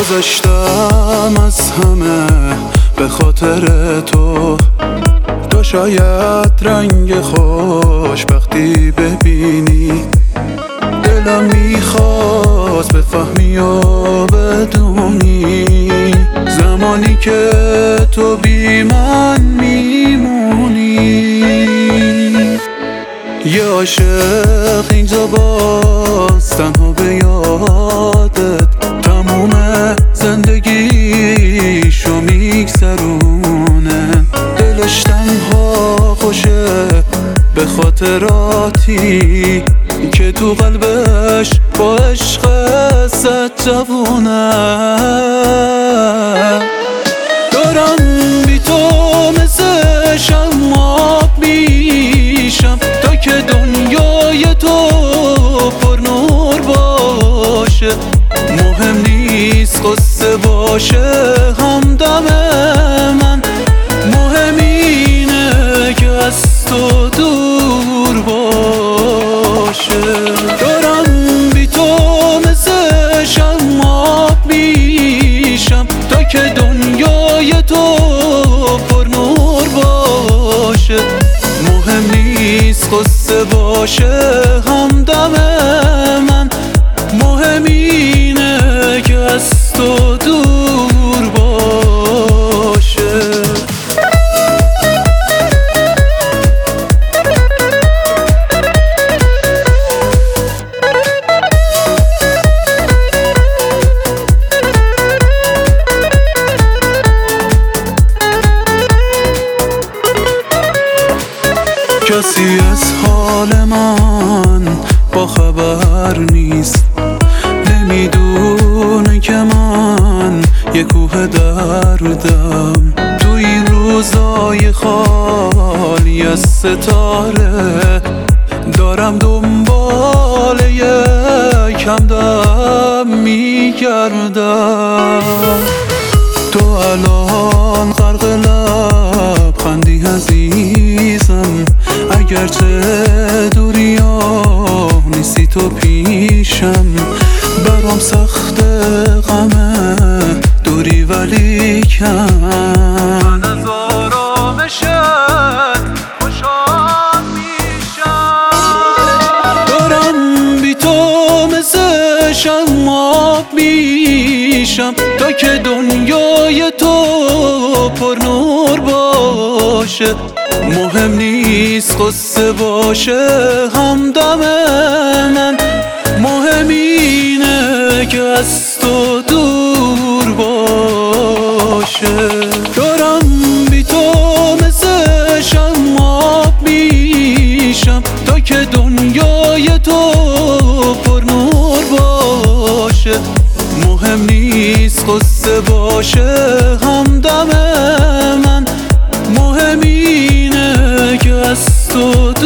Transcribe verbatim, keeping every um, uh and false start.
گذشتم از همه به خاطر تو. تو شاید رنگ خوشبختی ببینی، دلم میخواست بفهمی و بدونی زمانی که تو بی من میمونی. یه عاشق اینجا باز تنها به یادت تموم زندگیشو میگذرونه. دلش تنها خوشه به خاطراتی که تو قلبش با عشق صد جوونه. دارم بی تو مثل شماب میشم تا که دنیای تو پر نور باشه. مهم نیست قصه باشه همدم من، مهم اینه که از تو دور باشه. دارم بی تو مثل شماب میشم تا که دنیای تو پر نور باشه. مهم نیست قصه باشه همدم من، مهم اینه که از تو دور باشه. کسی از حال من با خبر نیست، نمیدونه که من یه کوه دردم. تو این روزای خالی از ستاره دارم دنبال یک همدم میگردم. تو الان غرق لبخندی عزیزم، اگرچه دوری ها نیستی تو پیشم. برام سخت غمه دوری ولی کم من از آرامشت خوشحال میشم. دارم بی تو مثل شماب میشم تا که دنیای تو پر نور باشه. مهم نیست قصه باشه همدم من، مهم اینه که از تو دور باشه. دارم بی تو مثل شماب میشم تا که دنیای تو پر نور باشه. مهم نیست قصه باشه همدم من، مهم اینه که از تو